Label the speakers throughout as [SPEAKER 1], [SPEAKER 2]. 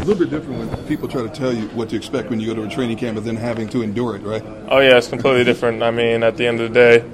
[SPEAKER 1] a little bit different when people try to tell you what to expect when you go to a training camp and then having to endure it, right?
[SPEAKER 2] Oh, yeah, it's completely different. I mean, at the end of the day,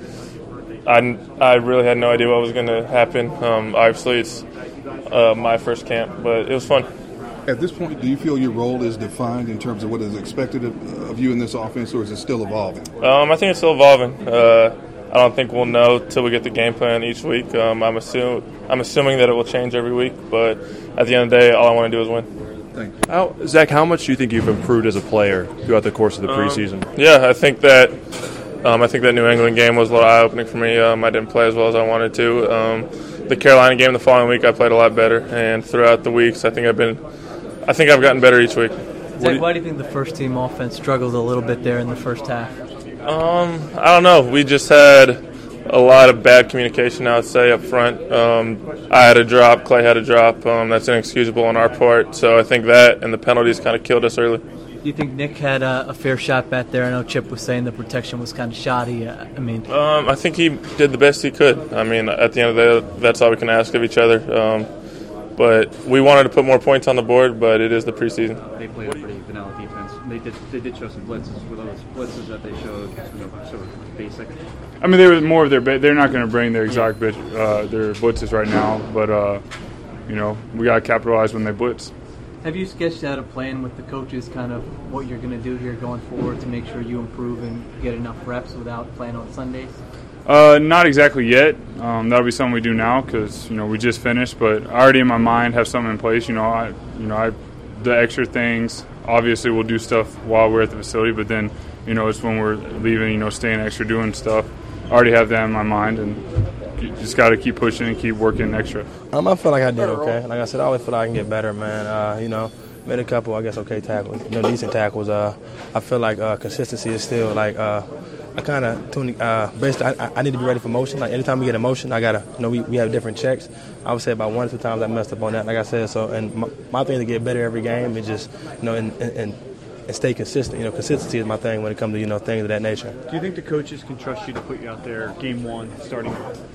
[SPEAKER 2] I really had no idea what was going to happen. Obviously, it's my first camp, but it was fun.
[SPEAKER 1] At this point, do you feel your role is defined in terms of what is expected of you in this offense, or is it still evolving?
[SPEAKER 2] I think it's still evolving. I don't think we'll know till we get the game plan each week. I'm assuming that it will change every week, but at the end of the day, all I want to do is win.
[SPEAKER 1] Thank you.
[SPEAKER 3] Zach, how much do you think you've improved as a player throughout the course of the preseason?
[SPEAKER 2] Yeah, I think that New England game was a little eye-opening for me. I didn't play as well as I wanted to. The Carolina game the following week, I played a lot better, and throughout the weeks, I think I've gotten better each week.
[SPEAKER 4] Zach, why do you think the first-team offense struggled a little bit there in the first half?
[SPEAKER 2] I don't know. We just had a lot of bad communication, I would say, up front. I had a drop. Clay had a drop. That's inexcusable on our part. So I think that and the penalties kind of killed us early.
[SPEAKER 4] Do you think Nick had a fair shot back there? I know Chip was saying the protection was kind of shoddy.
[SPEAKER 2] I think he did the best he could. I mean, at the end of the day, that's all we can ask of each other. But we wanted to put more points on the board, but it is the preseason.
[SPEAKER 5] They played a pretty vanilla defense. They did show some blitzes. Were those blitzes that they showed sort of basic?
[SPEAKER 6] I mean, they were more of they're not going to bring their exact their blitzes right now, but we got to capitalize when they blitz.
[SPEAKER 4] Have you sketched out a plan with the coaches, kind of what you're going to do here going forward to make sure you improve and get enough reps without playing on Sundays?
[SPEAKER 6] Not exactly yet. That'll be something we do now because we just finished. But I already in my mind have something in place. The extra things. Obviously, we'll do stuff while we're at the facility, but then it's when we're leaving. Staying extra, doing stuff. I already have that in my mind, and you just got to keep pushing and keep working extra.
[SPEAKER 7] I feel like I did okay. Like I said, I always feel like I can get better, man. Made a couple, I guess, okay tackles, decent tackles. I feel like consistency is still like. I kind of basically I need to be ready for motion. Like anytime we get a motion, I gotta we have different checks. I would say about 1 or 2 times I messed up on that. Like I said, so and my thing to get better every game is just and stay consistent. Consistency is my thing when it comes to things of that nature.
[SPEAKER 5] Do you think the coaches can trust you to put you out there game one starting?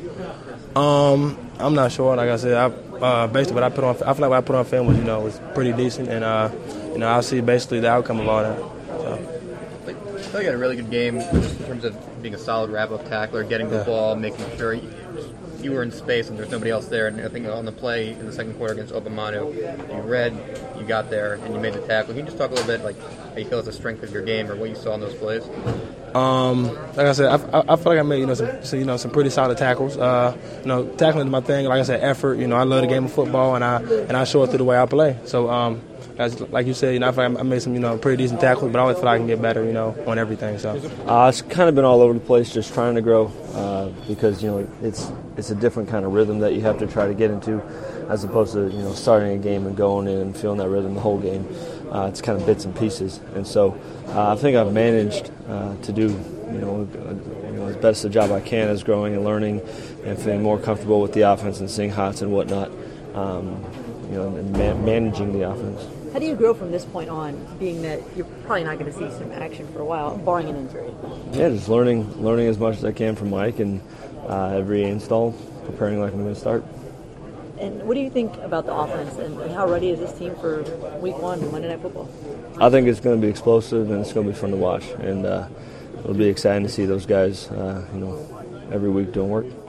[SPEAKER 7] I'm not sure. Like I said, basically what I put on. I feel like what I put on film was pretty decent, and I'll see basically the outcome of all that. So.
[SPEAKER 8] I thought you had a really good game just in terms of being a solid wrap-up tackler, getting the ball, making sure you were in space and there's nobody else there. And I think on the play in the second quarter against Obamanu, you read, you got there, and you made the tackle. Can you just talk a little bit like how you feel is the strength of your game or what you saw in those plays?
[SPEAKER 7] Like I said, I feel like I made some pretty solid tackles. Tackling is my thing. Like I said, effort. I love the game of football, and I show it through the way I play. So. Like you said, I feel like I made some, pretty decent tackles, but I always feel like I can get better, on everything. So
[SPEAKER 9] it's kind of been all over the place, just trying to grow, because it's a different kind of rhythm that you have to try to get into, as opposed to starting a game and going in and feeling that rhythm the whole game. It's kind of bits and pieces, and so I think I've managed to do as best a job I can as growing and learning and feeling more comfortable with the offense and seeing hots and whatnot, and managing the offense.
[SPEAKER 10] How do you grow from this point on, being that you're probably not going to see some action for a while, barring an injury?
[SPEAKER 9] Yeah, just learning as much as I can from Mike, and every install, preparing like I'm going to start.
[SPEAKER 10] And what do you think about the offense, and how ready is this team for Week 1 Monday Night Football?
[SPEAKER 9] I think it's going to be explosive, and it's going to be fun to watch, and it'll be exciting to see those guys, every week doing work.